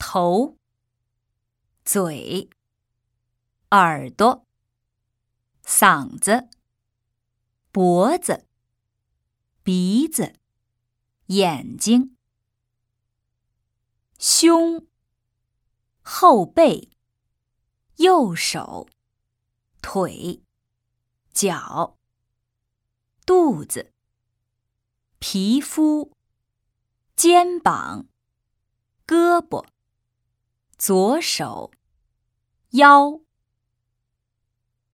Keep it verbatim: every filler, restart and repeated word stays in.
头、嘴、耳朵、嗓子、脖子、鼻子、眼睛、胸、后背、右手、腿、脚、肚子、皮肤、肩膀、胳膊、左手、腰。